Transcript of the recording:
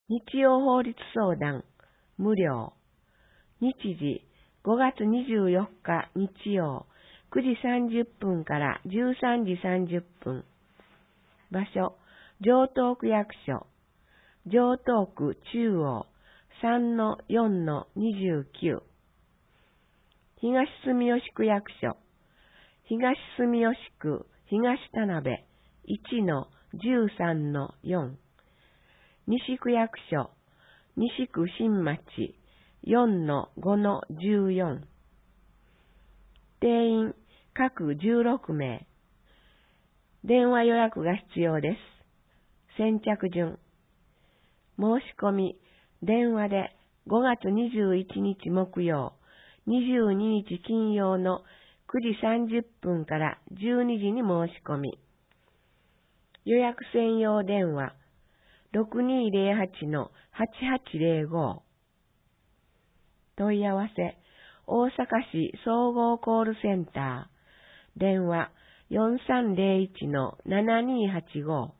日曜法律相談無料。日時5月24日日曜9時30分から13時30分。場所、城東区役所。城東区中央 3-4-29。東住吉区役所。東住吉区東田辺 1-13-4。西区役所。西区新町 4-5-14。定員各16名。電話予約が必要です。先着順。申し込み、電話で5月21日木曜、22日金曜の9時30分から12時に申し込み。予約専用電話 6208-8805。問い合わせ、大阪市総合コールセンター。電話 4301-7285。